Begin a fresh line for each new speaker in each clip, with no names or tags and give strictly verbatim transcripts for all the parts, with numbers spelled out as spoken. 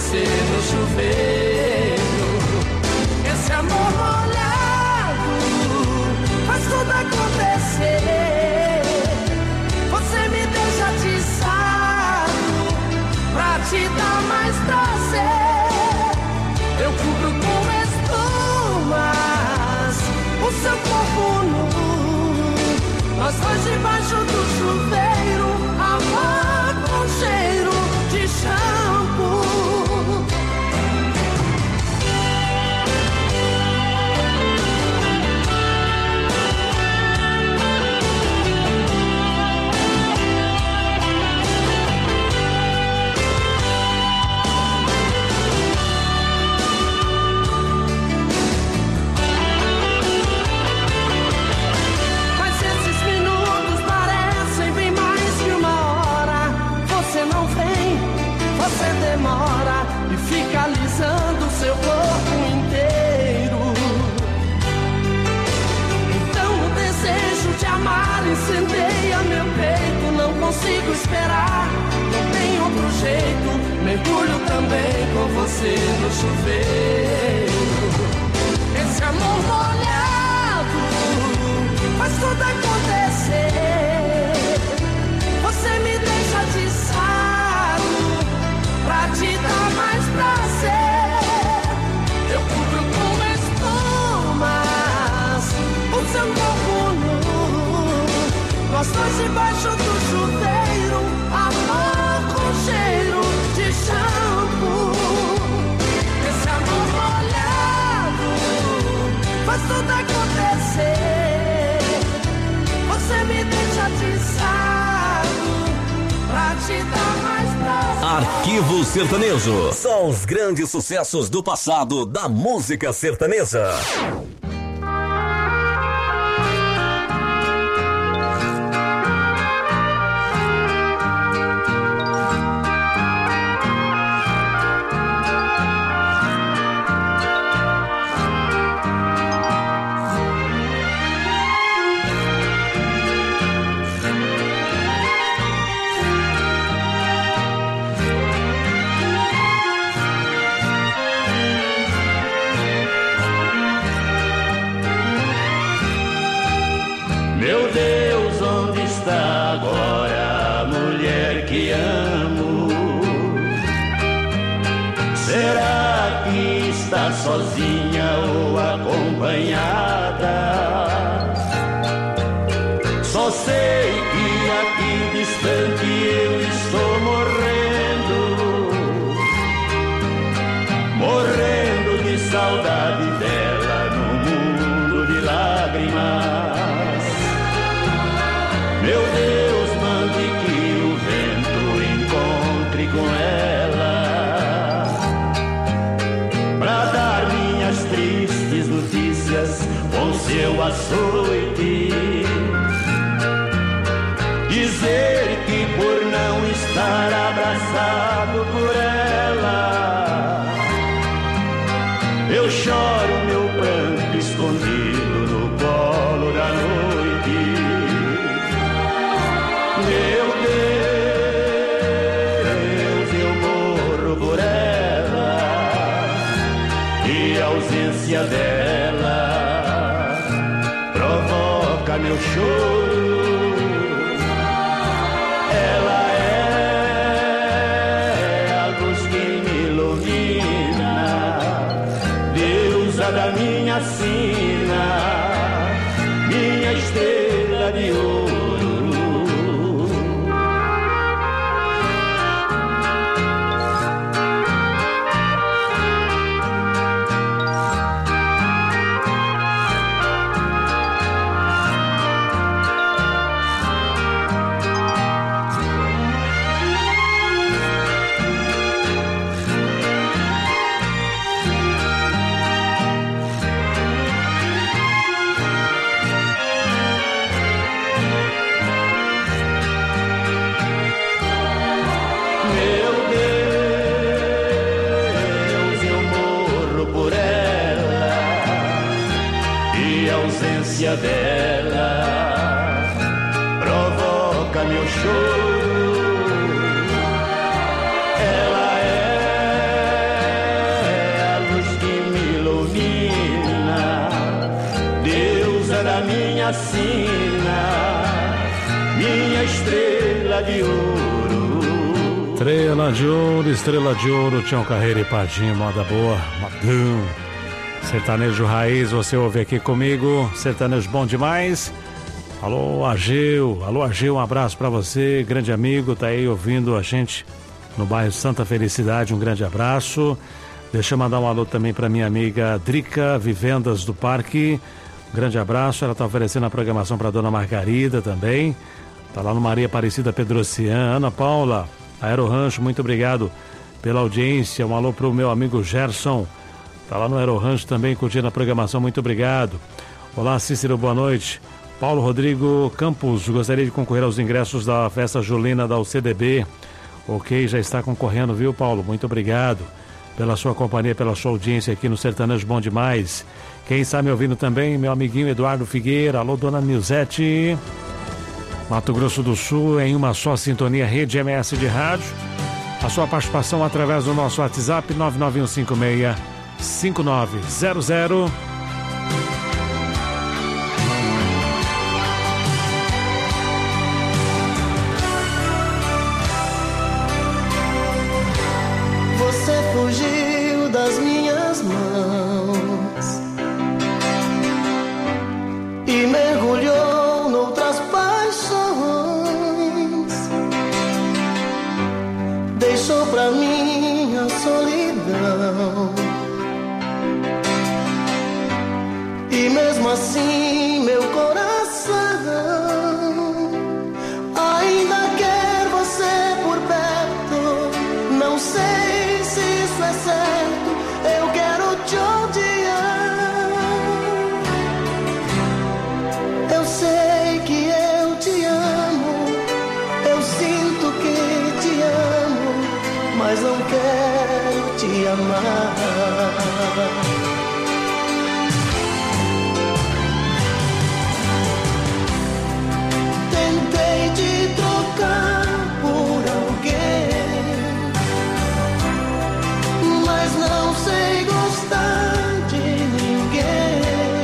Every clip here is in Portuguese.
você no chuveiro. Esse amor molhado faz tudo acontecer. Você me deixa atiçado pra te dar mais prazer. Eu cubro com espumas o seu corpo nu, nós dois debaixo do chuveiro, amor com cheiro de shampoo. Demora e fica alisando seu corpo inteiro. Então o desejo de amar incendeia meu peito. Não consigo esperar, não tem outro jeito. Mergulho também com você no chuveiro. Esse amor molhado faz tudo acontecer. Você me deixa atiçado pra te dar mais prazer. Eu cubro com espumas o seu corpo nu, nós dois debaixo do chuveiro, amor com cheiro de shampoo. Esse amor molhado faz tudo acontecer. Você me deixa atiçado pra te dar mais prazer.
Arquivo Sertanejo. Só os grandes sucessos do passado da música sertaneja.
Sozinha ou acompanhada, só sei que aqui distante eu estou morrendo, morrendo de saudade dela no mundo de lágrimas. Meu Deus, mande que o vento encontre com ela pra dar minhas tristes notícias com seu açoite, dizer que por não estar abraçado por ela eu choro meu pranto escondido no colo da noite. Meu Deus, eu morro por ela e a ausência dela provoca meu choro. Ela é a luz que me ilumina, deusa da minha sina, minha estrela de ouro. assina, minha estrela de ouro.
Estrela de ouro, estrela de ouro, Tião Carreira e Padinho, moda boa, modão. Sertanejo raiz, você ouve aqui comigo, sertanejo bom demais. Alô, Ageu, alô, Ageu, um abraço pra você, grande amigo, tá aí ouvindo a gente no bairro Santa Felicidade, um grande abraço. Deixa eu mandar um alô também pra minha amiga Drica Vivendas do Parque, um grande abraço, ela tá oferecendo a programação pra dona Margarida também, tá lá no Maria Aparecida Pedrocian. Ana Paula, Aero Rancho, muito obrigado pela audiência, um alô pro meu amigo Gerson, tá lá no Aero Rancho também curtindo a programação, muito obrigado. Olá, Cícero, boa noite. Paulo Rodrigo Campos, gostaria de concorrer aos ingressos da festa julina da U C D B. Ok, já está concorrendo, viu, Paulo? Muito obrigado pela sua companhia, pela sua audiência aqui no Sertanejo Bom Demais. Quem está me ouvindo também, meu amiguinho Eduardo Figueira. Alô, dona Nilzete. Mato Grosso do Sul, em uma só sintonia, Rede M S de Rádio. A sua participação através do nosso WhatsApp nove nove um cinco seis cinco nove zero zero.
Fugiu das minhas mãos e mergulhou noutras paixões. Deixou pra mim a solidão e mesmo assim meu coração ainda quer você por perto. Não sei se isso é certo, eu quero te odiar. Eu sei que eu te amo, eu sinto que te amo, mas não quero te amar. Tentei te trocar por alguém, mas não sei gostar de ninguém.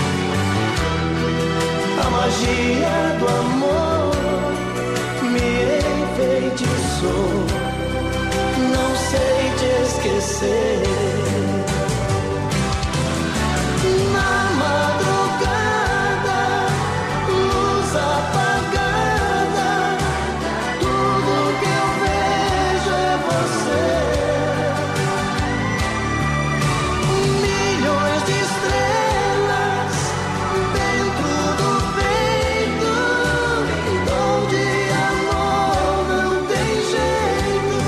A magia do amor me enfeitiçou, não sei te esquecer. Na madrugada, luz apagada, tudo que eu vejo é você. Milhões de estrelas dentro do peito, dor de amor não tem jeito.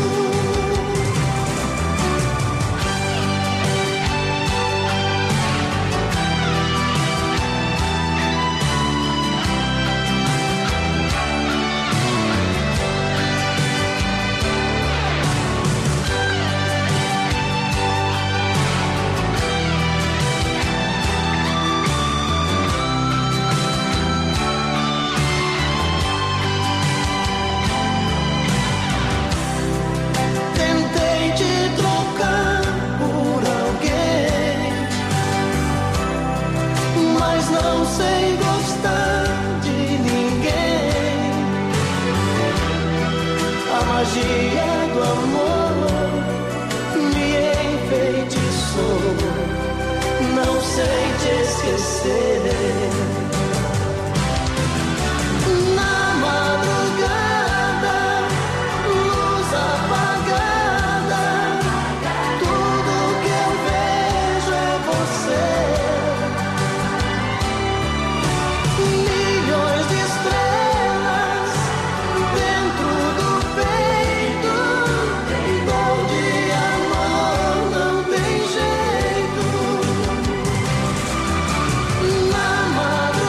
Tentei te trocar por alguém, mas não sei gostar de ninguém. A magia do amor me enfeitiçou, não sei te esquecer. Na madrugada, luz apagada, tudo que eu vejo é você. Milhões de estrelas dentro do peito, dor de amor não tem jeito. Na madrugada,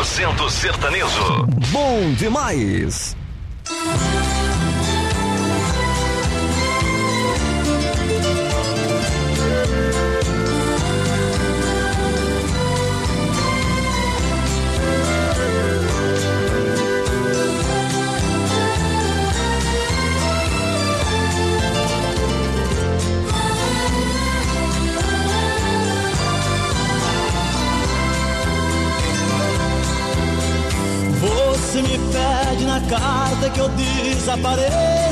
cento sertanejo. Bom demais.
Você me pede na carta que eu desapareça,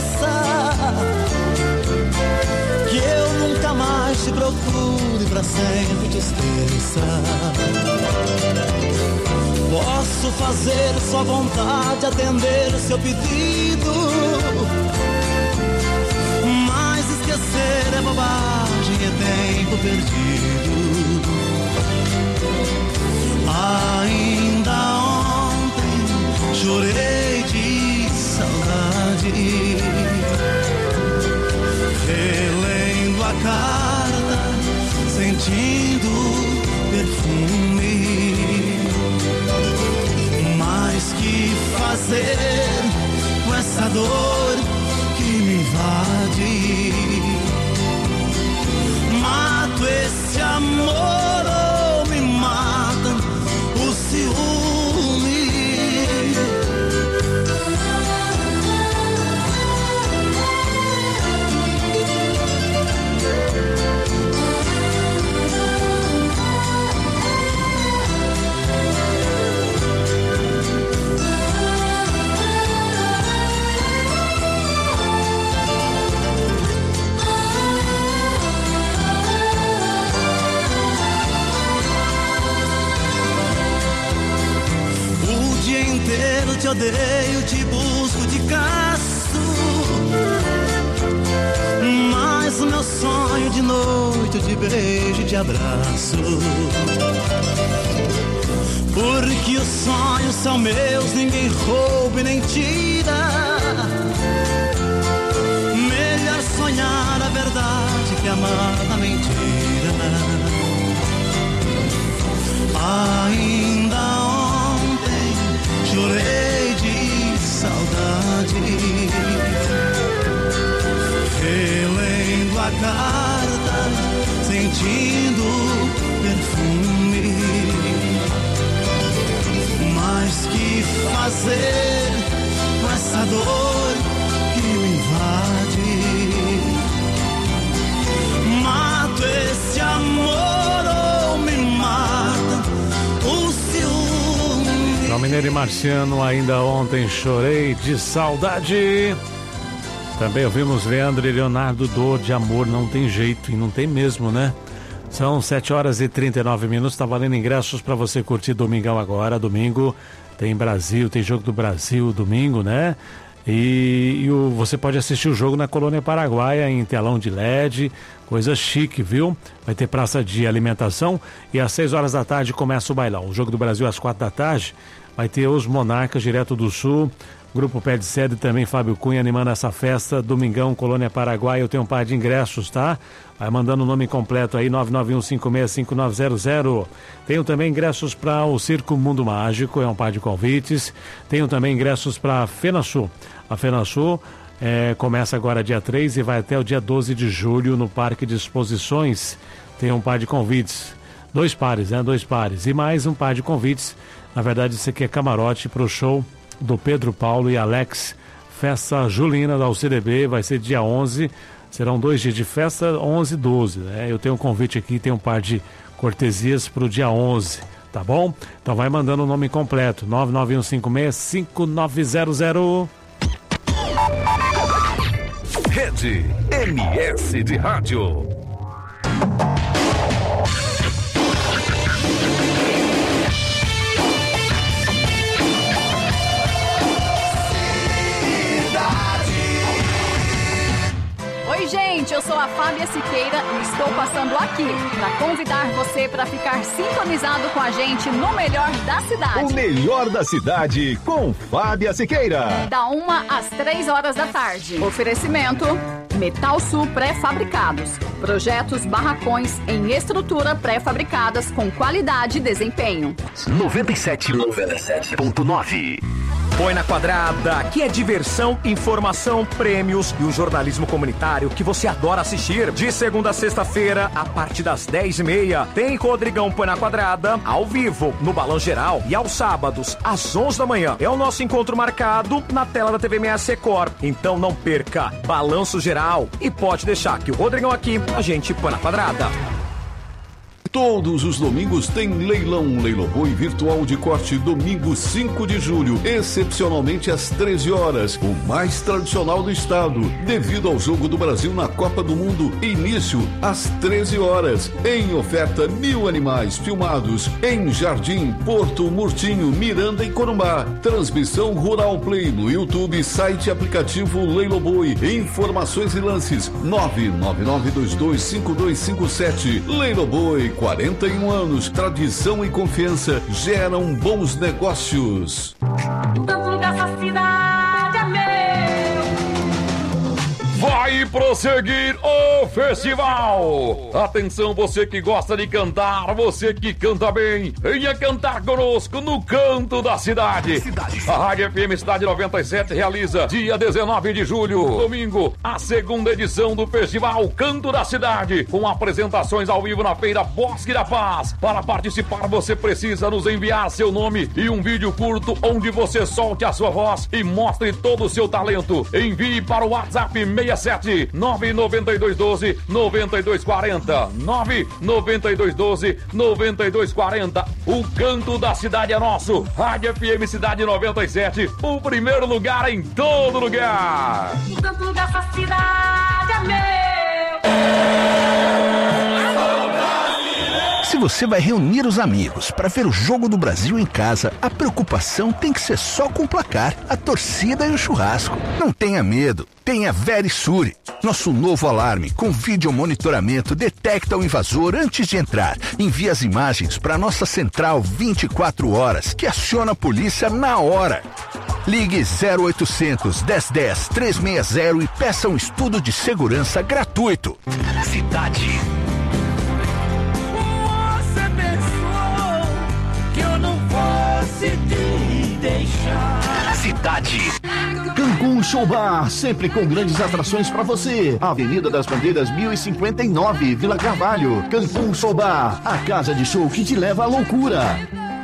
que eu nunca mais te procure, pra sempre te esqueça. Posso fazer sua vontade, atender o seu pedido, mas esquecer é bobagem, é tempo perdido. Ainda ontem chorei de saudade, relendo a carta, sentindo perfume. Mas que fazer com essa dor que me invade? Mato esse amor ou me mata o ciúme? Te odeio, te busco de caço, mas o meu sonho de noite eu te beijo e te abraço. Porque os sonhos são meus, ninguém rouba e nem tira. Melhor sonhar a verdade que amar a mentira. Ainda ontem chorei de saudade, relendo a carta, sentindo perfume. Mas que fazer com essa dor que me invade? Mato esse amor ou me mata o ciúme?
João Mineiro e Marciano, ainda ontem chorei de saudade. Também ouvimos Leandro e Leonardo, Dor de Amor, não tem jeito, e não tem mesmo, né? São sete horas e trinta e nove minutos, tá valendo ingressos para você curtir domingão agora. Domingo tem Brasil, tem jogo do Brasil domingo, né? E, e o, você pode assistir o jogo na Colônia Paraguaia em telão de L E D, coisa chique, viu? Vai ter praça de alimentação e às seis horas da tarde começa o bailão. O jogo do Brasil às quatro da tarde vai ter os Monarcas direto do Sul, Grupo Pé de Sede também, Fábio Cunha animando essa festa, domingão, Colônia Paraguaia. Eu tenho um par de ingressos, tá? Vai mandando o nome completo aí, nove nove um cinco seis cinco nove zero zero. Tenho também ingressos para o Circo Mundo Mágico, é um par de convites. Tenho também ingressos para a FenaSul. A FenaSul é, começa agora dia três e vai até o dia doze de julho no Parque de Exposições. Tem um par de convites, dois pares, né? Dois pares e mais um par de convites. Na verdade, isso aqui é camarote para o show do Pedro Paulo e Alex, Festa Julina da U C D B, vai ser dia onze, serão dois dias de festa, onze e doze, né? Eu tenho um convite aqui, tem um par de cortesias para o dia onze, tá bom? Então vai mandando o nome completo, nove nove um cinco seis cinco nove zero zero.
Rede M S de Rádio.
Oi, Oi, gente, eu sou a Fábia Siqueira e estou passando aqui para convidar você para ficar sintonizado com a gente no melhor da cidade.
O melhor da cidade com Fábia Siqueira.
Da uma às três horas da tarde. Oferecimento Metal Sul Pré-Fabricados. Projetos barracões em estrutura pré-fabricadas com qualidade e desempenho.
noventa e sete ponto nove.
Põe na Quadrada, que é diversão, informação, prêmios e o jornalismo comunitário que você adora assistir. De segunda a sexta-feira, a partir das dez e meia, tem Rodrigão Põe na Quadrada, ao vivo, no Balão Geral. E aos sábados, às onze da manhã, é o nosso encontro marcado na tela da T V M S Record. Então não perca, Balanço Geral. E pode deixar que o Rodrigão aqui, a gente põe na Quadrada.
Todos os domingos tem leilão Leiloboi virtual de corte, domingo cinco de julho, excepcionalmente às treze horas, o mais tradicional do estado, devido ao jogo do Brasil na Copa do Mundo, início às treze horas. Em oferta, mil animais filmados em Jardim, Porto, Murtinho, Miranda e Corumbá. Transmissão Rural Play no YouTube, site e aplicativo Leiloboi. Informações e lances nove nove nove dois dois cinco dois cinco sete. Leiloboi, quarenta e um anos, tradição e confiança geram bons negócios.
Tanto dessa cidade é meu.
Vai prosseguir o festival. Atenção, você que gosta de cantar, você que canta bem, venha cantar conosco no Canto da Cidade. Cidade. A Rádio F M Cidade noventa e sete realiza dia dezenove de julho, domingo, a segunda edição do festival Canto da Cidade, com apresentações ao vivo na Feira Bosque da Paz. Para participar, você precisa nos enviar seu nome e um vídeo curto onde você solte a sua voz e mostre todo o seu talento. Envie para o WhatsApp seis sete nove nove dois um dois nove dois quatro zero nove nove dois um dois nove dois quatro zero. O Canto da Cidade é nosso. Rádio F M Cidade noventa e sete, o primeiro lugar em todo lugar.
O canto dessa cidade é meu.
Se você vai reunir os amigos para ver o Jogo do Brasil em casa, a preocupação tem que ser só com o placar, a torcida e o churrasco. Não tenha medo, tenha Verisure. Nosso novo alarme com vídeo monitoramento detecta o invasor antes de entrar. Envia as imagens para nossa central vinte e quatro horas, que aciona a polícia na hora. Ligue zero oitocentos, dez dez, trezentos e sessenta e peça um estudo de segurança gratuito.
Cidade.
Te deixar.
Cidade.
Cancún Show Bar, sempre com grandes atrações para você. Avenida das Bandeiras mil e cinquenta e nove, Vila Carvalho. Cancún Show Bar, a casa de show que te leva à loucura.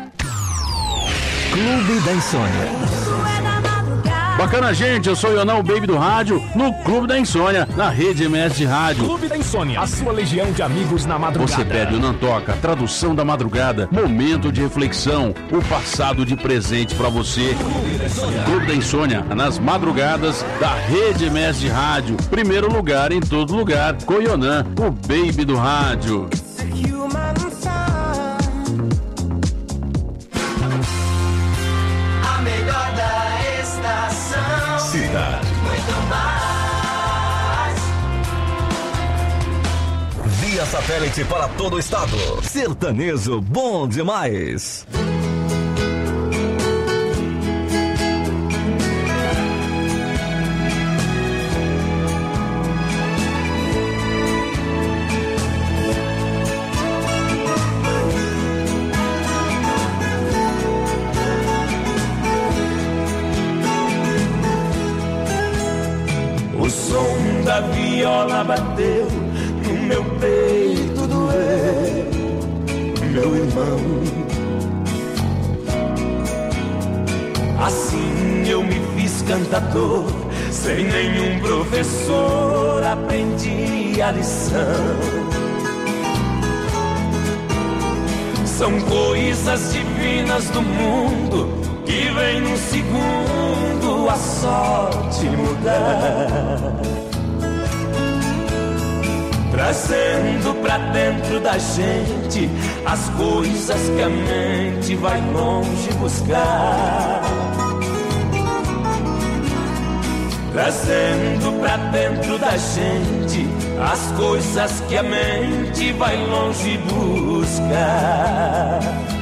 Clube da Insônia. Bacana, gente, eu sou o Ionão, o Baby do Rádio, no Clube da Insônia, na Rede M S de Rádio.
Clube da Insônia, a sua legião de amigos na madrugada.
Você pede o Não Toca, tradução da madrugada, momento de reflexão, o passado de presente pra você. Clube da Insônia, Clube da Insônia, nas madrugadas da Rede M S de Rádio. Primeiro lugar em todo lugar, com o Ionan, o Baby do Rádio.
A melhor da estação.
Cidade.
Muito mais.
Via satélite para todo o estado. Sertanejo bom demais.
O som da viola bateu no meu peito, doeu, meu irmão. Assim eu me fiz cantador, sem nenhum professor aprendi a lição. São coisas divinas do mundo que vem num segundo a sorte mudar, trazendo pra dentro da gente as coisas que a mente vai longe buscar.
trazendo pra dentro da gente as coisas que a mente vai longe buscar.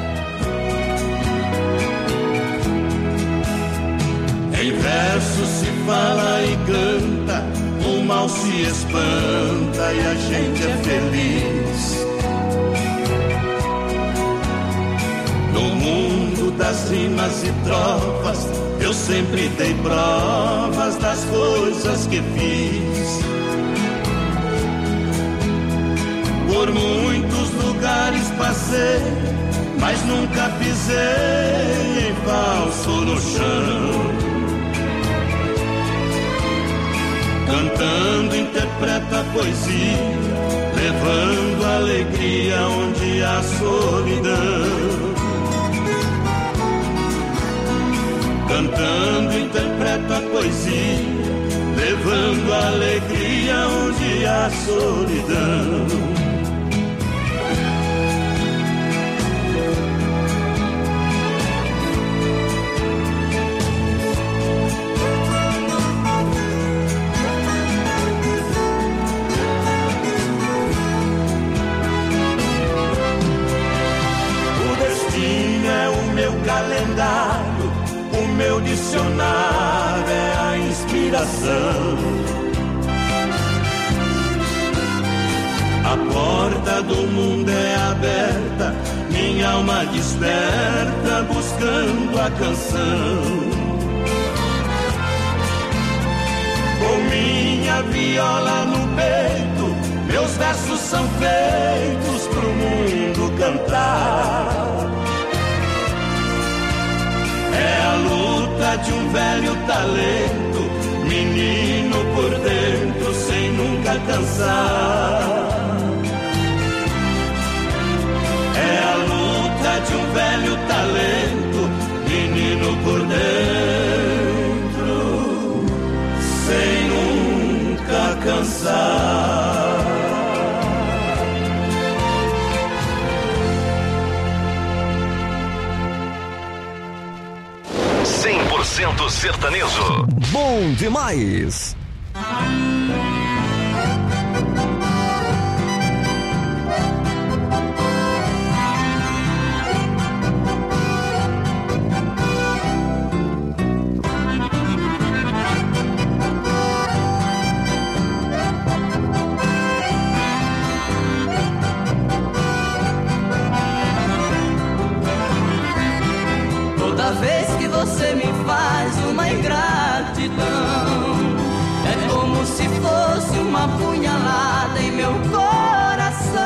Em verso se fala e canta, o mal se espanta e a gente é feliz. No mundo das rimas e trovas, eu sempre dei provas das coisas que fiz. Por muitos lugares passei, mas nunca pisei em falso no chão. Cantando interpreta a poesia, levando alegria onde há solidão. Cantando interpreta a poesia, levando alegria onde há solidão. Calendário, o meu dicionário é a inspiração. A porta do mundo é aberta, minha alma desperta buscando a canção. Com minha viola no peito, meus versos são feitos pro mundo cantar. É a luta de um velho talento, menino por dentro sem nunca cansar. É a luta de um velho talento, menino por dentro sem nunca cansar.
cem por cento sertanejo. Bom demais.
Toda vez que você me faz uma ingratidão, é como se fosse uma punhalada em meu coração.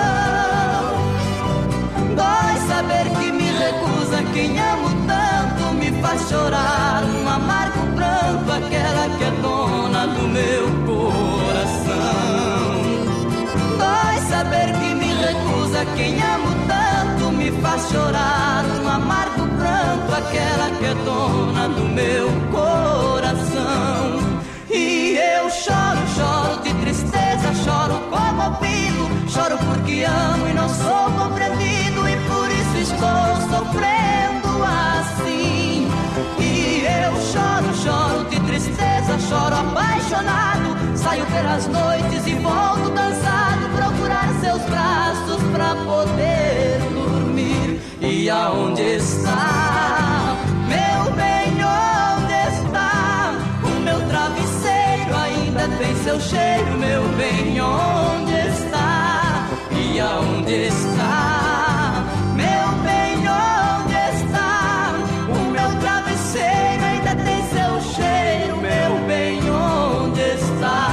Dói saber que me recusa quem amo tanto, me faz chorar um amargo pranto, aquela que é dona do meu coração. Dói saber que me recusa quem amo tanto, me faz chorar um amargo pranto, aquela que é dona do meu coração. E eu choro, choro de tristeza, choro comovido, choro porque amo e não sou compreendido, e por isso estou sofrendo assim. E eu choro, choro de tristeza, choro apaixonado, saio pelas noites e volto cansado, procurar seus braços pra poder dormir. E aonde está, meu bem, onde está? O meu travesseiro ainda tem seu cheiro, meu bem, onde está? E aonde está, meu bem, onde está? O meu travesseiro ainda tem seu cheiro, meu bem, onde está?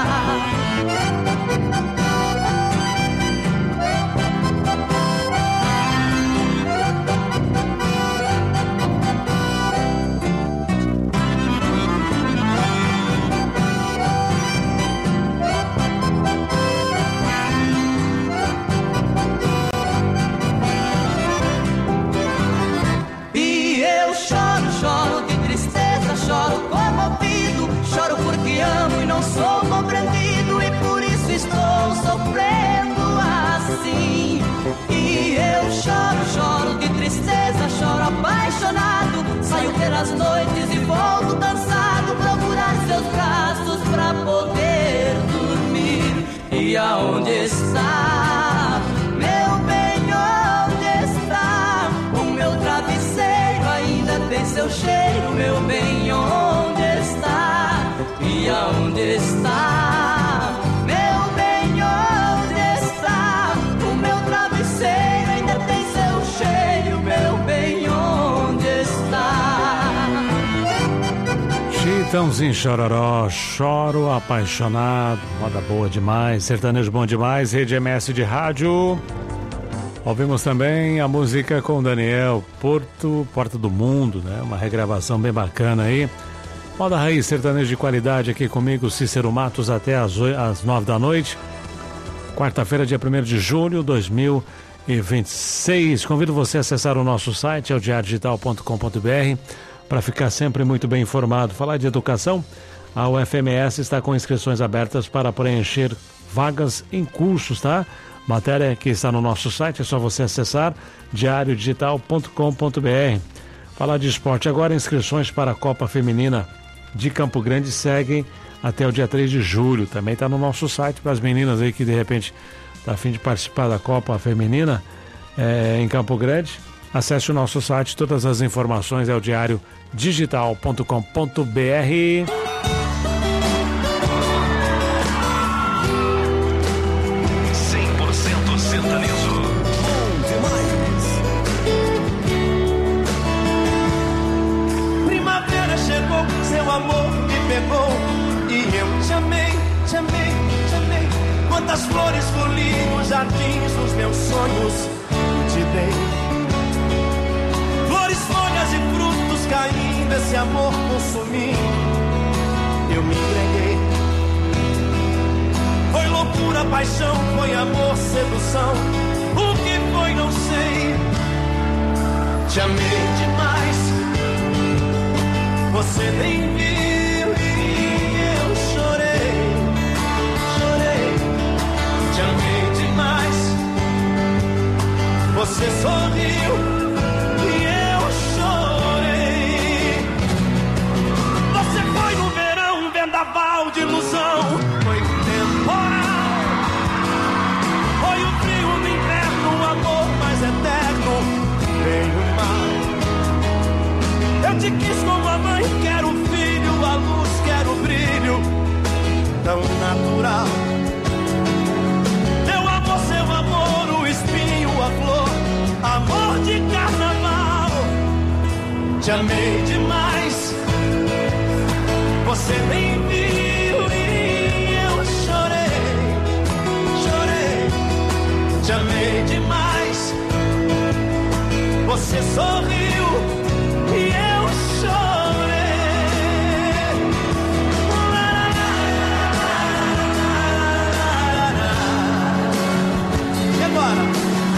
Choro comovido, choro porque amo e não sou compreendido, e por isso estou sofrendo assim. E eu choro, choro de tristeza, choro apaixonado, saio pelas noites e volto cansado, procurar seus braços E aonde está, meu bem, onde está? O meu travesseiro ainda tem seu cheiro, meu bem, onde está? E aonde está, meu bem, onde está? O meu travesseiro ainda tem seu cheiro, meu bem, onde está?
Chitãozinho Chororó, choro apaixonado, moda boa demais, sertanejo bom demais, Rede M S de rádio. Ouvimos também a música com o Daniel, Porto, Porta do Mundo, né? Uma regravação bem bacana aí. Moda raiz, sertanejo de qualidade aqui comigo, Cícero Matos, até às, às nove da noite. Quarta-feira, dia primeiro de julho de dois mil e vinte e seis. Convido você a acessar o nosso site, é o diário digital ponto com ponto b r, para ficar sempre muito bem informado. Falar de educação, a U F M S está com inscrições abertas para preencher vagas em cursos, tá? Matéria que está no nosso site, é só você acessar diário digital ponto com ponto b r. Falar de esporte agora, inscrições para a Copa Feminina de Campo Grande seguem até o dia três de julho. Também está no nosso site para as meninas aí que de repente está a fim de participar da Copa Feminina é, em Campo Grande. Acesse o nosso site, todas as informações é o diário digital ponto com ponto b r.
cem por cento sertanejo. Bom demais.
Primavera chegou, seu amor me pegou e eu te amei, te amei, te amei. Quantas flores colhi nos jardins dos meus sonhos e te dei. Flores, folhas e frutos caindo, esse amor consumindo, eu me entreguei. Foi loucura, paixão, foi amor, sedução, o que foi não sei. Te amei demais, você nem viu e eu chorei, chorei. Te amei demais, você sorriu e eu chorei. Você foi no verão, um vendaval de ilusão, foi temporal. Foi o frio do inverno, um amor mais eterno, bem o mal. Eu te quis como a mãe quer o filho, a luz quer o brilho, tão natural. Meu amor, seu amor, o espinho, a flor, amor de carnaval. Te amei demais, você nem viu e eu chorei, chorei. Te amei demais, você sorriu e eu chorei. E agora?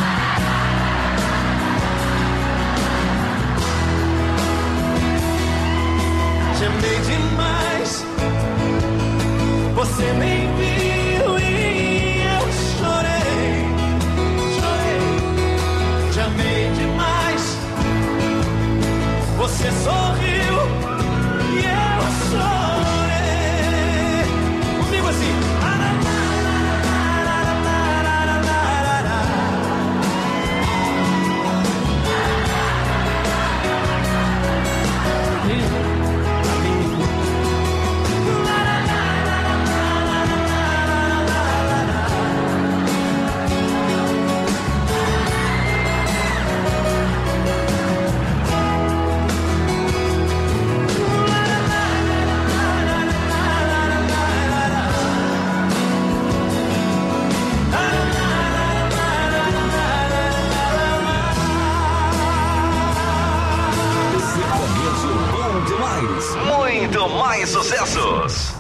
Te amei demais, você nem viu e eu chorei, chorei. Te amei demais, você sorriu e eu chorei. Comigo assim.
Muito mais sucessos.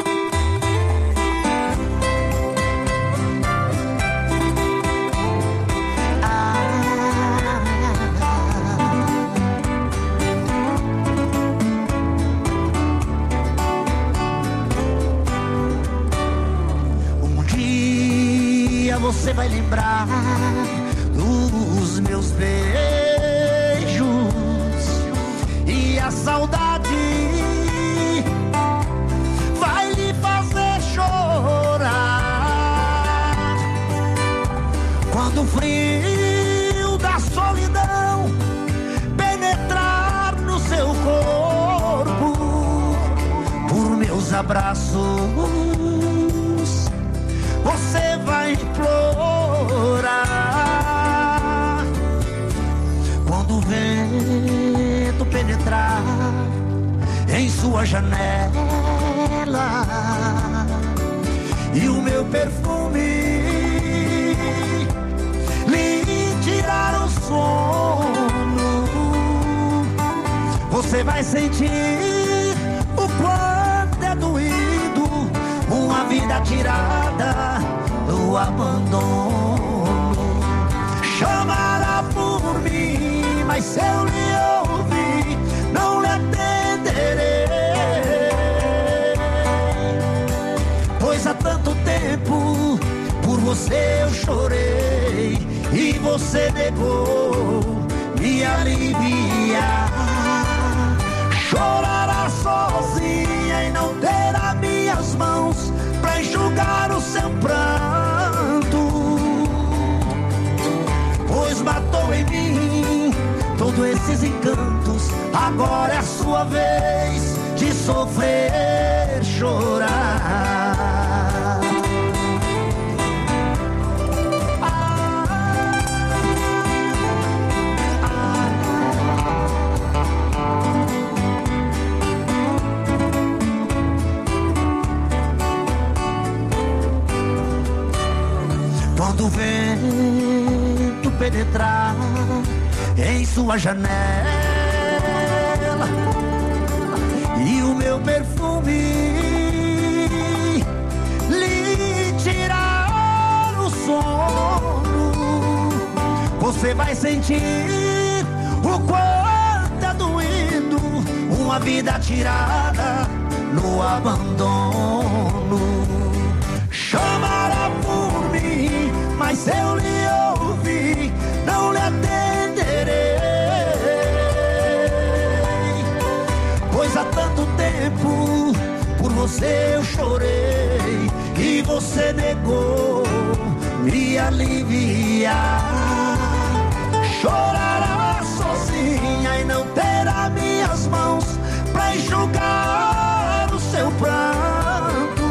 Um dia você vai lembrar dos meus beijos e a saudade vai lhe fazer chorar. abraços você vai implorar. Quando o vento penetrar em sua janela e o meu perfume lhe tirar o sono, você vai sentir o quanto é doído uma vida tirada do abandono. Chamará por mim, mas se eu lhe ouvir, não lhe atenderei, pois há tanto tempo por você eu chorei e você negou me aliviar. Chorará sozinha e não terá minhas mãos pra enxugar o seu pranto, pois matou em mim todos esses encantos. Agora é a sua vez de sofrer, chorar. Quando o vento penetrar em sua janela e o meu perfume lhe tirar o sono, você vai sentir o quanto é doído uma vida tirada no abandono. Chamará por mim, mas se eu lhe ouvir, não lhe atenderei, pois há tanto tempo por você eu chorei e você negou me aliviar. Chorará sozinha e não terá minhas mãos pra enxugar o seu pranto,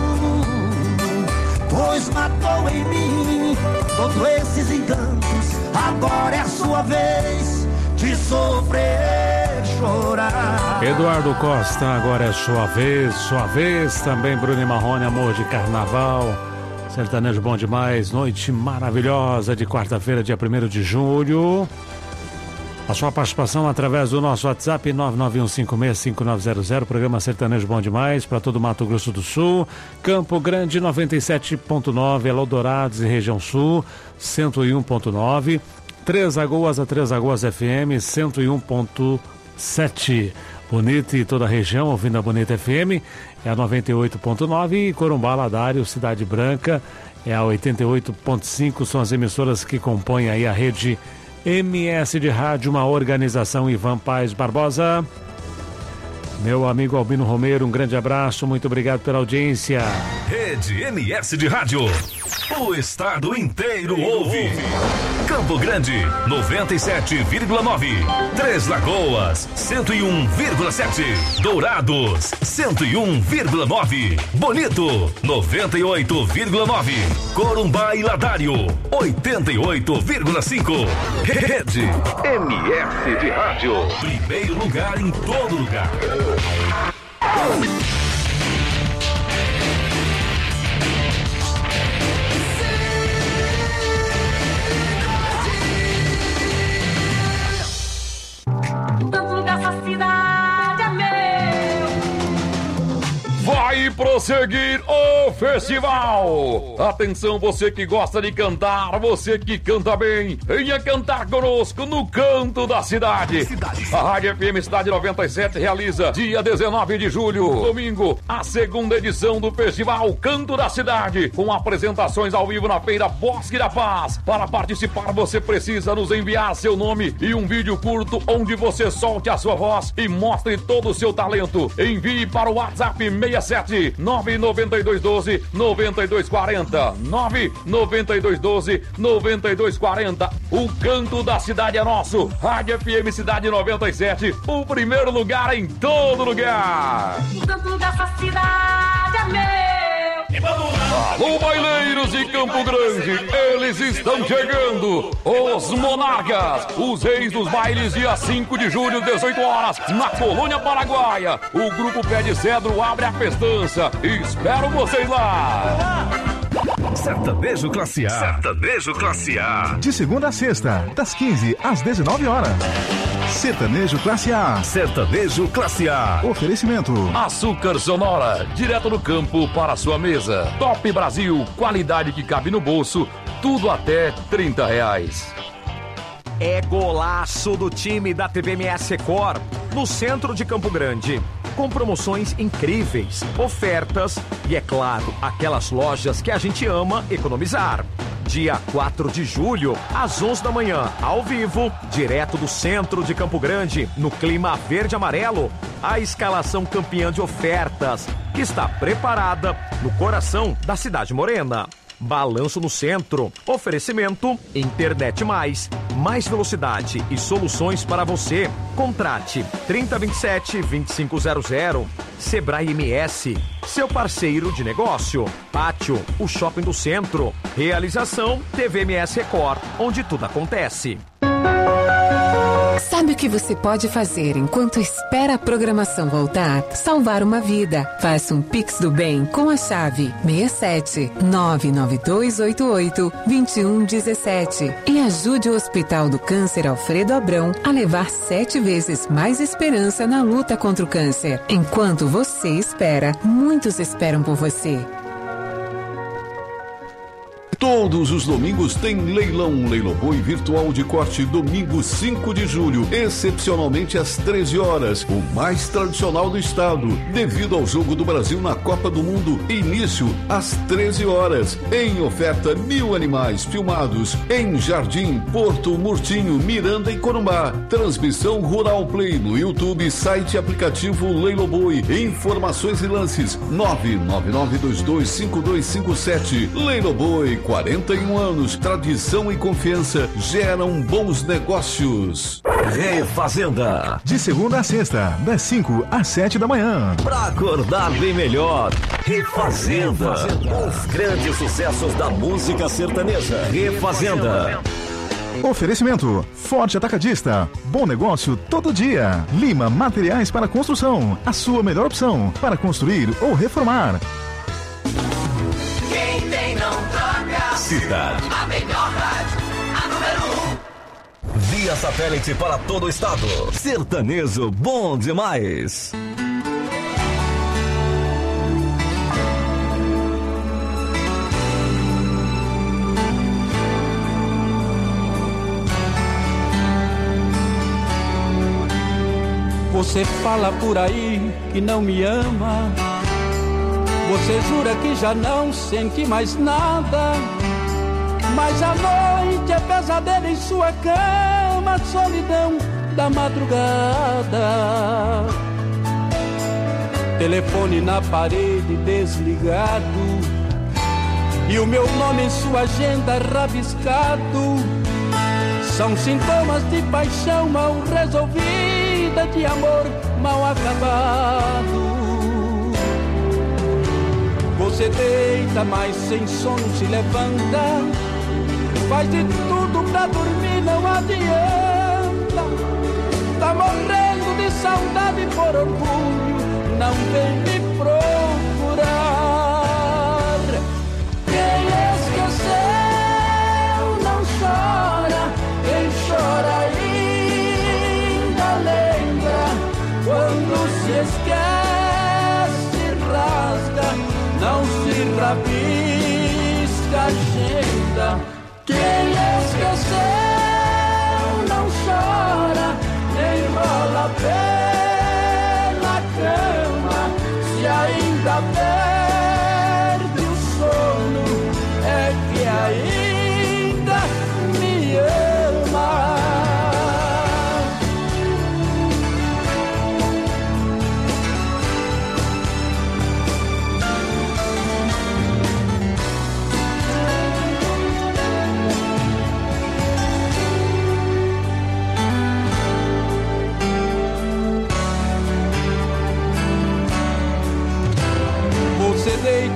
pois matou em mim todos esses encantos. Agora é a sua vez de sofrer, chorar.
Eduardo Costa, agora é sua vez, sua vez. Também Bruno e Marrone, Amor de Carnaval. Sertanejo bom demais, noite maravilhosa de quarta-feira, dia primeiro de julho. A sua participação através do nosso WhatsApp nove nove um cinco seis cinco nove zero zero, programa Sertanejo bom demais para todo Mato Grosso do Sul, Campo Grande noventa e sete ponto nove, Alô Dourados e região sul cento e um ponto nove, Três Lagoas, a Três Lagoas F M cento e um ponto sete, Bonita e toda a região ouvindo a Bonita F M é a noventa e oito ponto nove e Corumbá, Ladário, Cidade Branca é a oitenta e oito ponto cinco, são as emissoras que compõem aí a rede M S de Rádio, uma organização Ivan Paz Barbosa. Meu amigo Albino Romero, um grande abraço, muito obrigado pela audiência.
Rede M S de Rádio, o estado inteiro ouve. Campo Grande, noventa e sete vírgula nove. Três Lagoas, cento e um vírgula sete. Dourados, cento e um vírgula nove. Bonito, noventa e oito vírgula nove. Corumbá e Ladário, oitenta e oito vírgula cinco. Rede M S de Rádio, primeiro lugar em todo lugar.
Tanto dessa cidade é meu.
Vai prosseguir o festival. Atenção, você que gosta de cantar, você que canta bem, venha cantar conosco no Canto da Cidade. A Rádio F M Cidade noventa e sete realiza dia dezenove de julho, domingo, a segunda edição do festival Canto da Cidade, com apresentações ao vivo na Feira Bosque da Paz. Para participar, você precisa nos enviar seu nome e um vídeo curto onde você solte a sua voz e mostre todo o seu talento. Envie para o WhatsApp seis sete nove nove nove dois um dois, nove dois quatro zero, nove nove dois um dois, nove dois quatro zero. O canto da cidade é nosso. Rádio F M Cidade noventa e sete, o primeiro lugar em todo lugar.
O canto dessa cidade é meu. E vamos lá.
Alô, baileiros de Campo Grande, eles estão chegando. Os Monarcas, os reis dos bailes, dia cinco de julho, dezoito horas, na Colônia Paraguaia. O grupo Pé de Cedro abre a festança. Espero vocês lá.
Sertanejo Classe A. Sertanejo Classe A.
De segunda a sexta, das quinze às dezenove horas. Sertanejo Classe A.
Sertanejo Classe A.
Oferecimento.
Açúcar Sonora, direto do campo para a sua mesa. Top Brasil, qualidade que cabe no bolso, tudo até trinta reais.
É golaço do time da T V M S Record, no centro de Campo Grande. Com promoções incríveis, ofertas e, é claro, aquelas lojas que a gente ama economizar. Dia quatro de julho, às onze da manhã, ao vivo, direto do centro de Campo Grande, no clima verde-amarelo, a escalação campeã de ofertas, que está preparada no coração da cidade morena. Balanço no centro. Oferecimento Internet Mais. Mais velocidade e soluções para você. Contrate trinta vinte e sete, vinte e cinco zero zero. Sebrae M S. Seu parceiro de negócio. Pátio, o shopping do centro. Realização T V M S Record, onde tudo acontece.
Sabe o que você pode fazer enquanto espera a programação voltar? Salvar uma vida. Faça um Pix do Bem com a chave seis sete nove nove dois oito oito dois um um sete e ajude o Hospital do Câncer Alfredo Abrão a levar sete vezes mais esperança na luta contra o câncer. Enquanto você espera, muitos esperam por você.
Todos os domingos tem leilão Leiloboi virtual de corte, domingo cinco de julho, excepcionalmente às treze horas, o mais tradicional do estado, devido ao jogo do Brasil na Copa do Mundo, início às treze horas. Em oferta, mil animais filmados em Jardim, Porto, Murtinho, Miranda e Corumbá. Transmissão Rural Play no YouTube, site e aplicativo Leiloboi. Informações e lances nove nove nove dois dois cinco dois cinco sete. Leiloboi, quarenta e um anos, tradição e confiança geram bons negócios.
Refazenda.
De segunda a sexta, das cinco às sete da manhã.
Pra acordar bem melhor. Refazenda. Os grandes sucessos da música sertaneja. Refazenda.
Oferecimento Forte Atacadista. Bom negócio todo dia. Lima Materiais para Construção. A sua melhor opção para construir ou reformar.
Quem tem não troca.
Cidade.
A melhor rádio, a número um.
Via satélite para todo o estado. Sertanejo bom demais.
Você fala por aí que não me ama. Você jura que já não sente mais nada. Mas a noite é pesadelo em sua cama, solidão da madrugada. Telefone na parede desligado e o meu nome em sua agenda rabiscado. São sintomas de paixão mal resolvida, de amor mal acabado. Você deita, mas sem sono se levanta. Faz de tudo pra dormir, não adianta. Tá morrendo de saudade por orgulho, não vem me procurar. Quem esqueceu não chora, quem chora ainda lembra. Quando se esquece, rasga, não se rabisca a agenda. Quem esqueceu não chora, nem rola pela cama. Se ainda perde o sono, é que ainda me ama.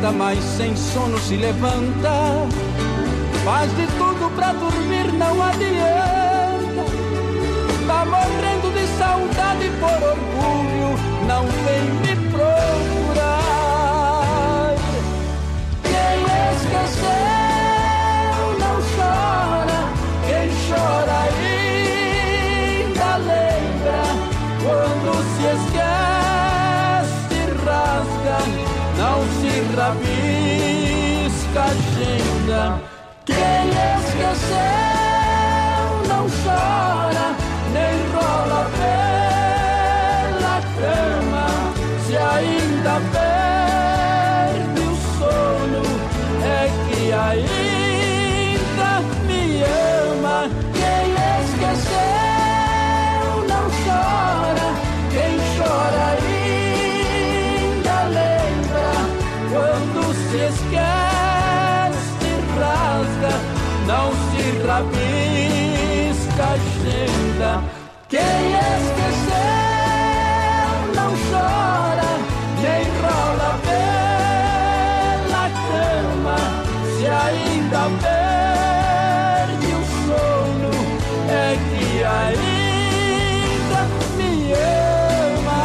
deita, mas sem sono se levanta. Faz de tudo pra dormir, não adianta. Tá morrendo de saudade por orgulho, não vem me procurar. Quem esqueceu não chora, quem chora ainda lembra. Quando se esquece, rasga, não se rabisca a agenda. Quem esqueceu não chora, nem rola pela cama. Se ainda perde o sono, é que ainda me ama. Quem esqueceu não chora, quem chora ainda lembra. Quando se esquece, rasga, não se rabisca a agenda. Quem esqueceu não chora, nem rola pela cama. Se ainda perde o sono, é que ainda me ama.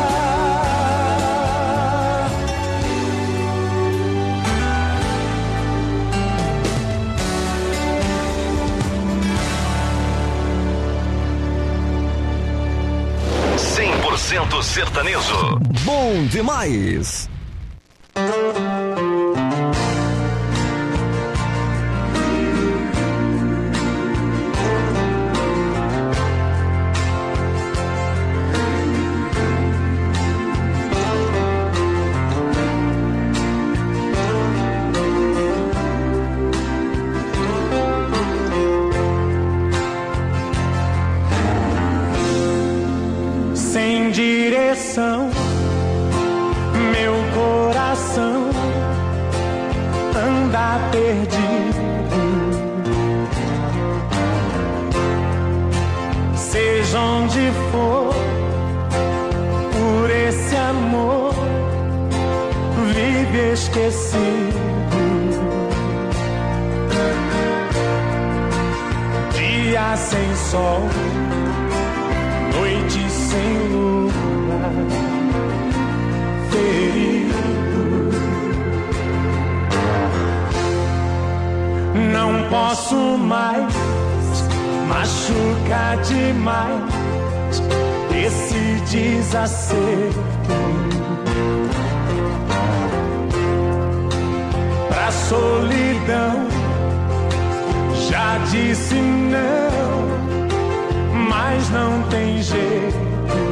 cem por cento sertanejo.
Bom demais.
Sem direção, meu coração anda perdido. Seja onde for, por esse amor vive esquecido. Dia sem sol, noite sem lua, ferido. Não posso mais machucar demais esse desacerto. Pra solidão já disse não, mas não tem jeito.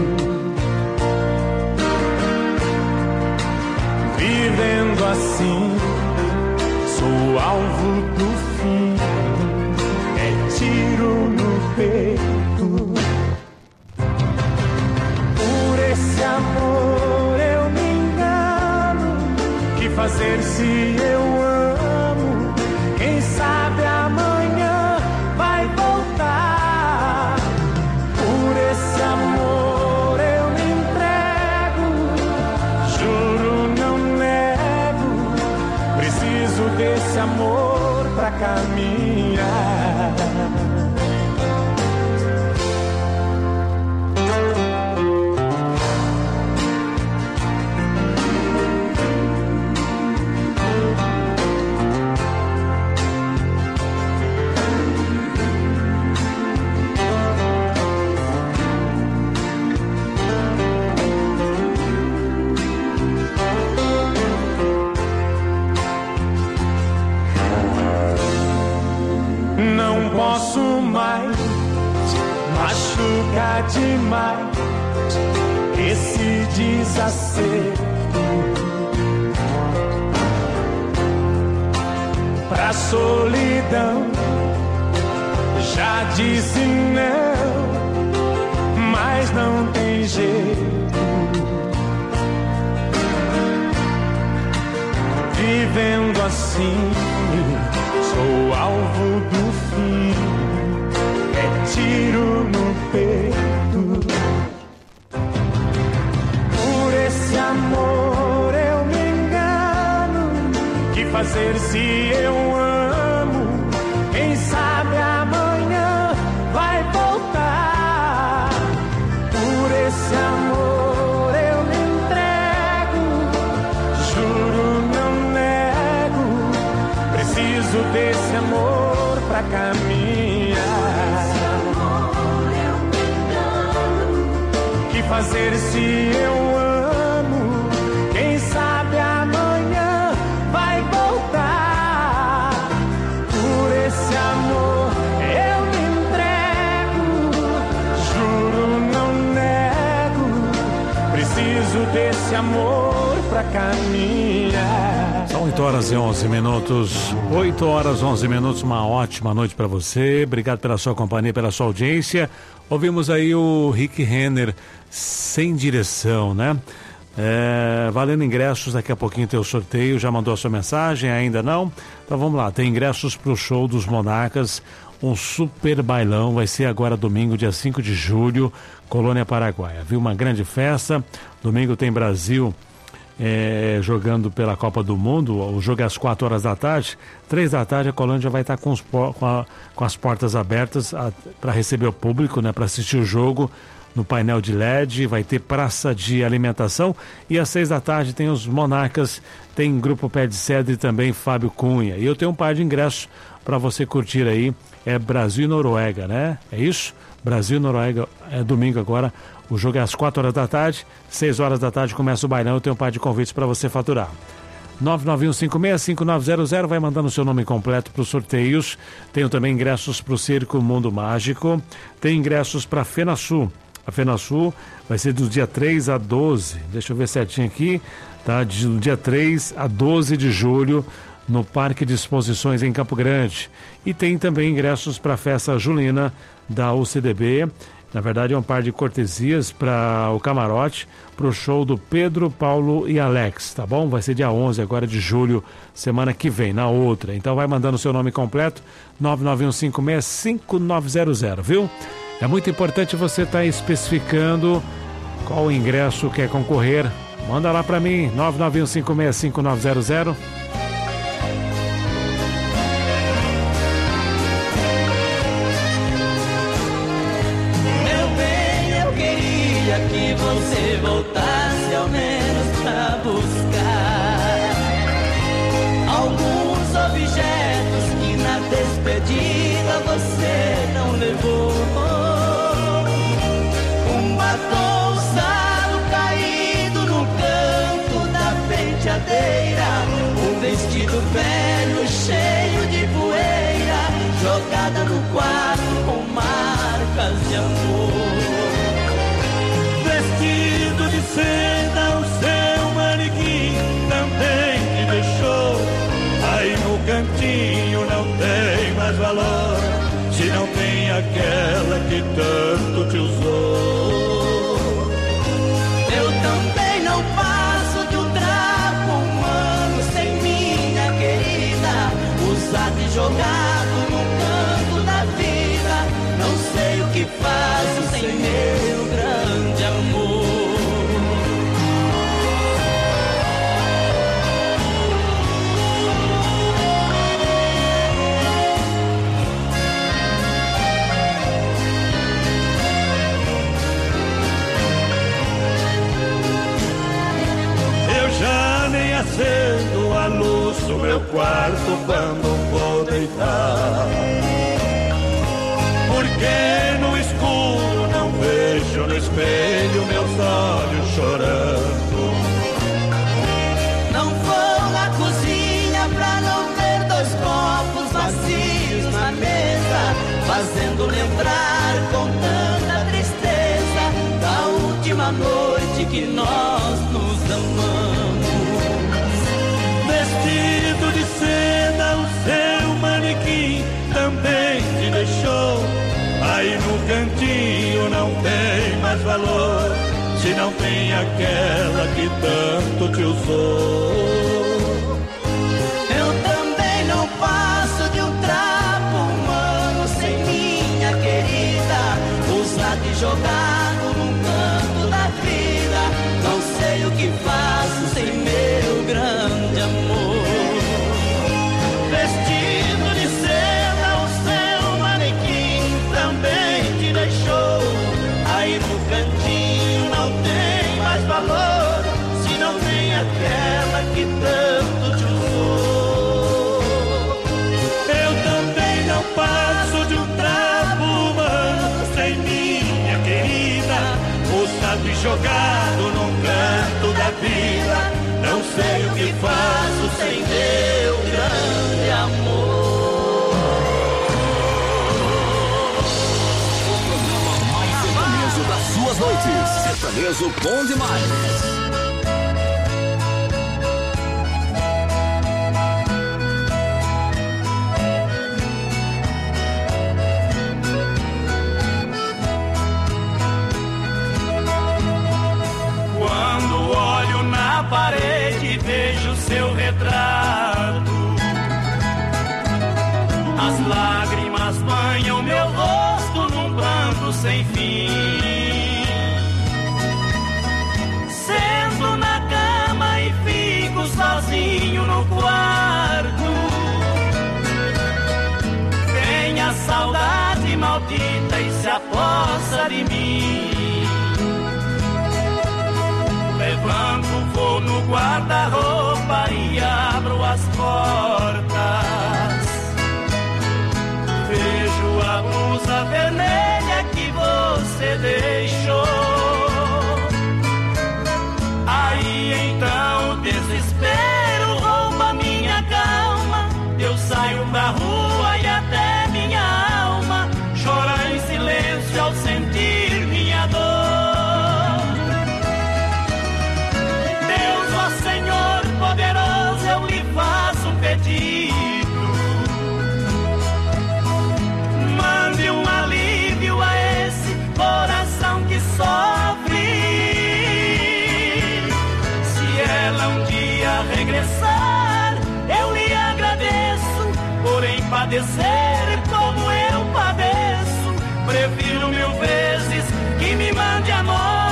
Vivendo assim, sou alvo do fim, é tiro no peito. Por esse amor eu me engano, que fazer se eu amo? Quem sabe amanhã vai voltar. Por esse amor eu me entrego, juro, não nego. Preciso desse amor pra caminhar. Não posso mais machucar demais esse desacerto. Pra solidão já disse não, mas não tem jeito. Vivendo assim, sou alvo do fim, é tiro no peito. Por esse amor eu me engano, fazer se eu amo? Quem sabe amanhã vai voltar. Por esse amor eu me entrego, juro, não nego. Preciso desse amor pra caminhar. Que fazer se eu amo? Quem sabe amanhã vai voltar. Por esse amor eu me entrego, juro, não nego. Preciso desse amor pra caminhar.
São oito horas e onze minutos. oito horas e onze minutos. Uma ótima noite para você. Obrigado pela sua companhia, pela sua audiência. Ouvimos aí o Rick Renner, Sem Direção, né? É, valendo ingressos, daqui a pouquinho tem o sorteio. Já mandou a sua mensagem? Ainda não? Então vamos lá, tem ingressos para o show dos Monarcas, um super bailão, vai ser agora domingo, dia cinco de julho, Colônia Paraguaia, viu? Uma grande festa. Domingo tem Brasil é, jogando pela Copa do Mundo. O jogo é às quatro horas da tarde. Três da tarde a Colônia já vai estar com, os, com, a, com as portas abertas para receber o público, né, para assistir o jogo no painel de L E D. Vai ter praça de alimentação e às seis da tarde tem os Monarcas, tem Grupo Pé de Cedro e também Fábio Cunha. E eu tenho um par de ingressos para você curtir aí, é Brasil e Noruega, né? É isso? Brasil e Noruega, é domingo agora, o jogo é às quatro horas da tarde, seis horas da tarde começa o bailão. Eu tenho um par de convites para você faturar. nove nove um cinco seis cinco nove zero zero, vai mandando o seu nome completo para os sorteios. Tenho também ingressos para o Circo Mundo Mágico, tem ingressos para a FenaSul. A FenaSul vai ser do dia três a doze, deixa eu ver certinho aqui, tá? Do dia três a doze de julho, no Parque de Exposições em Campo Grande. E tem também ingressos para a festa julina da U C D B. Na verdade é um par de cortesias para o camarote, para o show do Pedro, Paulo e Alex, tá bom? Vai ser dia onze agora de julho, semana que vem, na outra. Então vai mandando o seu nome completo, nove nove um cinco seis cinco nove zero zero, viu? É muito importante você estar tá especificando qual ingresso quer concorrer. Manda lá para mim, nove nove um cinco seis cinco nove zero zero.
Meu bem, eu queria que você voltasse ao menos pra buscar alguns objetos que na despedida você não levou. Um vestido velho cheio de poeira, jogada no quarto com marcas de amor. Vestido de seda, o seu manequim também te deixou. Aí no cantinho não tem mais valor, se não tem aquela que tanto te usou. Eu também não passo de um usado e jogado no canto da vida. Não sei o que faço sem meu grande amor. Eu já nem acendo a luz do meu quarto quando vou deitar, porque no escuro não vejo no espelho meus olhos chorando. Não vou na cozinha pra não ter dois copos vazios na mesa, fazendo lembrar com tanta tristeza da última noite que nós nos amamos. Vestido de seda, o seu manequim também te deixou. Aí no cantinho não tem mais valor, se não tem aquela que tanto te usou. Eu também não passo de um trapo humano sem minha querida, usado e jogado num canto da vida. Não sei o que faço sem meu grande amor.
jogado num canto da vida, não sei o que faço sem teu grande amor.
O programa mais sertanejo das suas noites. Sertanejo bom demais.
Parede vejo seu retrato, as lágrimas banham meu rosto num pranto sem fim. Sento na cama e fico sozinho no quarto. Vem a saudade maldita e se apossa de mim. Levanto, vou no guarda-roupa e abro as portas. Vejo a blusa vermelha que você deixou. Aí então o desespero rouba minha calma. Eu saio pra rua e até minha alma chora em silêncio ao sentir minha dor. Poderoso, eu lhe faço um pedido. Mande um alívio a esse coração que sofre. Se ela um dia regressar, eu lhe agradeço por padecer como eu padeço. Prefiro mil vezes que me mande a morte.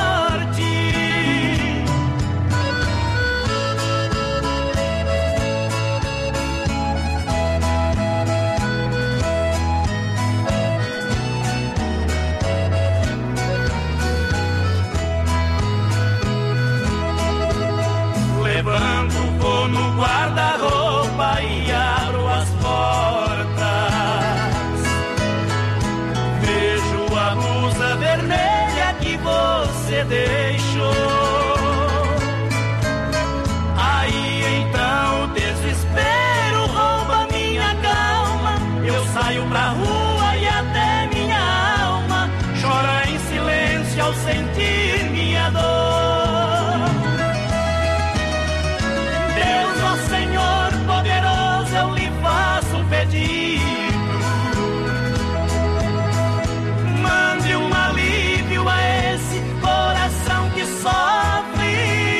Levanto, vou no guarda-roupa e abro as portas. Vejo a blusa vermelha que você deixou. Aí então o desespero rouba minha calma. Eu saio pra rua e até minha alma chora em silêncio ao sentir minha dor. Senhor poderoso, eu lhe faço um pedido. Mande um alívio a esse coração que sofre.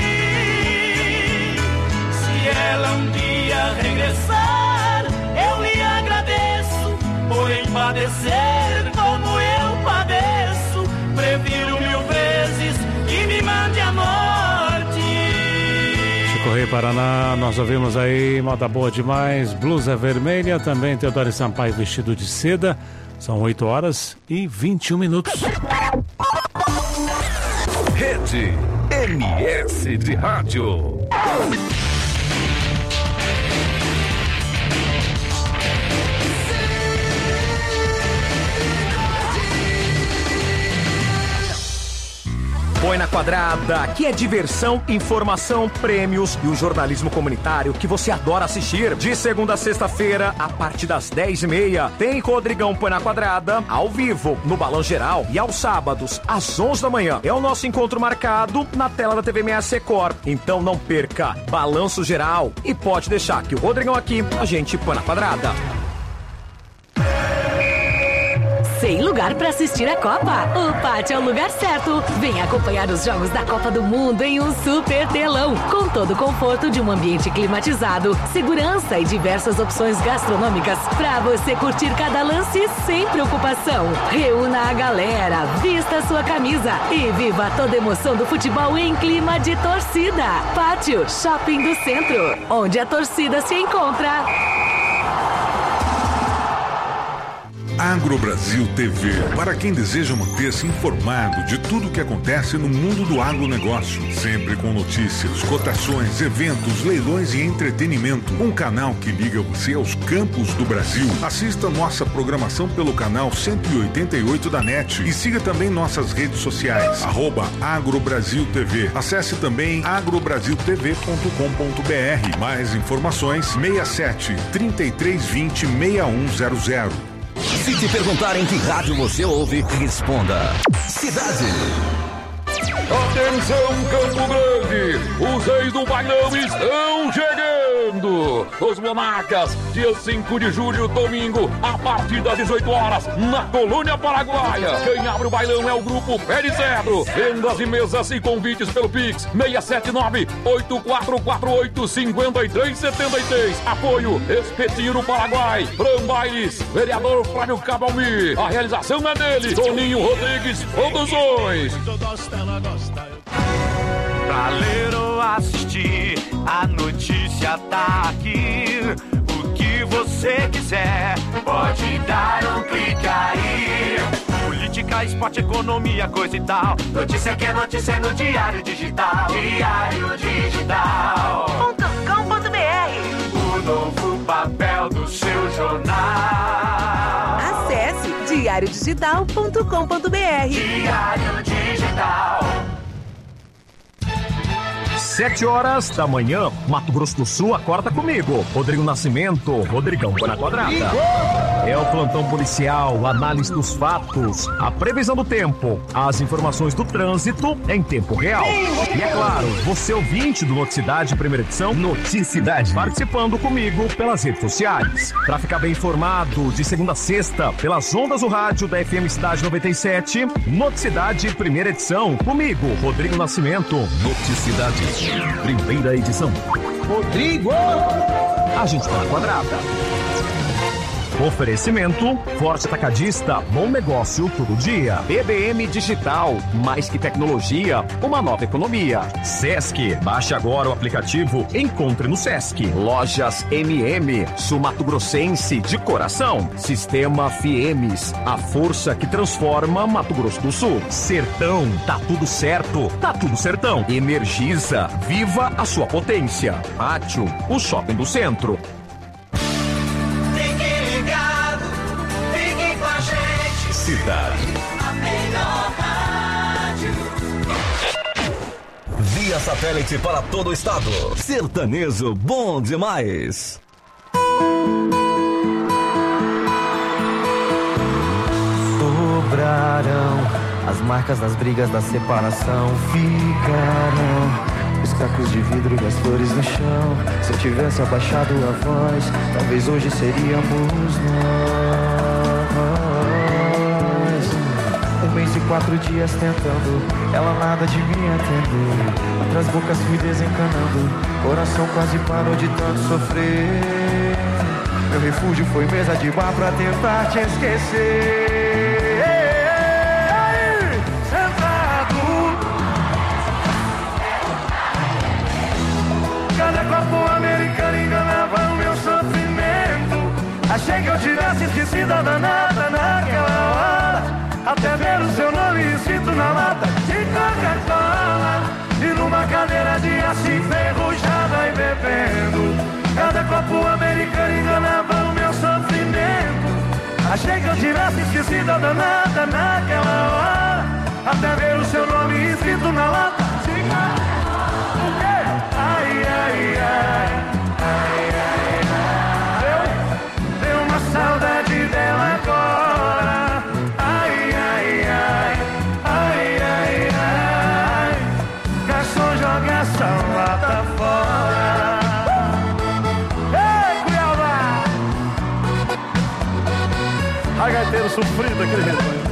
Se ela um dia regressar, eu lhe agradeço por padecer como eu padeço. Prefiro mil vezes que me mande a morte.
Correio Paraná, nós ouvimos aí Moda Boa Demais, Blusa Vermelha, também Teodoro Sampaio Vestido de Seda. São oito horas e vinte e um minutos.
Rede M S de Rádio.
Põe na Quadrada, que é diversão, informação, prêmios e o jornalismo comunitário que você adora assistir. De segunda a sexta-feira, a partir das dez e meia, tem Rodrigão Põe na Quadrada, ao vivo, no Balão Geral. E aos sábados, às onze da manhã, é o nosso encontro marcado na tela da T V M S Record. Então não perca, Balanço Geral. E pode deixar que o Rodrigão aqui, a gente põe na Quadrada.
Sem lugar para assistir a Copa? O Pátio é o lugar certo. Vem acompanhar os jogos da Copa do Mundo em um super telão, com todo o conforto de um ambiente climatizado, segurança e diversas opções gastronômicas para você curtir cada lance sem preocupação. Reúna a galera, vista a sua camisa e viva toda a emoção do futebol em clima de torcida. Pátio Shopping do Centro, onde a torcida se encontra.
AgroBrasil T V, para quem deseja manter-se informado de tudo o que acontece no mundo do agronegócio, sempre com notícias, cotações, eventos, leilões e entretenimento. Um canal que liga você aos campos do Brasil. Assista nossa programação pelo canal cento e oitenta e oito da NET e siga também nossas redes sociais, arroba AgroBrasil T V. Acesse também agrobrasil t v ponto com ponto b r. Mais informações, seis sete, trinta e três vinte, seis um zero zero.
Se te perguntarem que rádio você ouve, responda Cidade.
Atenção, Campo Grande! Os reis do bailão estão chegando! Os Monarcas, dia cinco de julho, domingo, a partir das dezoito horas, na Colônia Paraguaia. Quem abre o bailão é o grupo Pé de Cedro. Vendas e mesas e convites pelo Pix, seis sete nove, oito quatro quatro oito, cinco três sete três. Apoio, Espetinho do Paraguai, Fran Bailes, vereador Flávio Cabalmi. A realização é dele, Toninho Rodrigues Produções.
Pra ler ou assistir, a notícia tá aqui. O que você quiser, pode dar um clique aí. Política, esporte, economia, coisa e tal. Notícia que é notícia no Diário Digital. Diário Digital ponto com ponto b r. O novo papel do seu jornal.
Acesse diário digital ponto com ponto b r.
Diário Digital.
Sete horas da manhã, Mato Grosso do Sul, acorda comigo. Rodrigo Nascimento, Rodrigão na Quadrada. É o plantão policial, análise dos fatos, a previsão do tempo, as informações do trânsito em tempo real. E é claro, você ouvinte do Noticidade, primeira edição, Noticidade, participando comigo pelas redes sociais. Pra ficar bem informado, de segunda a sexta, pelas ondas do rádio da F M Cidade noventa e sete, Noticidade, primeira edição, comigo, Rodrigo Nascimento. Noticidade. Primeira edição. Rodrigo! A gente tá na quadrada. Oferecimento, Forte Atacadista, bom negócio todo dia. B B M Digital, mais que tecnologia, uma nova economia. Sesc, baixe agora o aplicativo, encontre no Sesc. Lojas M M, Sul Mato Grossense de coração. Sistema Fiemes, a força que transforma Mato Grosso do Sul. Sertão, tá tudo certo, tá tudo sertão. Energisa, viva a sua potência. Pátio, o shopping do centro.
Cidade.
A melhor rádio.
Via satélite para todo o estado. Sertanejo bom demais.
Sobrarão as marcas das brigas da separação. Ficarão os cacos de vidro e as flores no chão. Se eu tivesse abaixado a voz, talvez hoje seríamos nós. Um mês e quatro dias tentando, ela nada de me atender. Outras bocas fui desencanando, coração quase parou de tanto sofrer. Meu refúgio foi mesa de bar pra tentar te esquecer. Aí, sentado, cada copo americano enganava o meu sofrimento. Achei que eu tivesse esquecido a danada naquela hora. Até ver o seu nome escrito na lata de Coca-Cola. E numa cadeira de aço enferrujada e bebendo. Cada copo americano enganava o meu sofrimento. Achei que eu tivesse esquecido a danada naquela hora. Até ver o seu nome escrito na lata de Coca-Cola. O quê? Ai, ai, ai. Ai, ai, ai. Deu, deu uma saudade dela agora. Joga essa lata fora. Ei, Cuiabá! Ai, gaiteiro sofrido, aquele rebanho.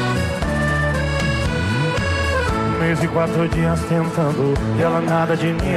Um mês e quatro dias tentando, e ela nada de mim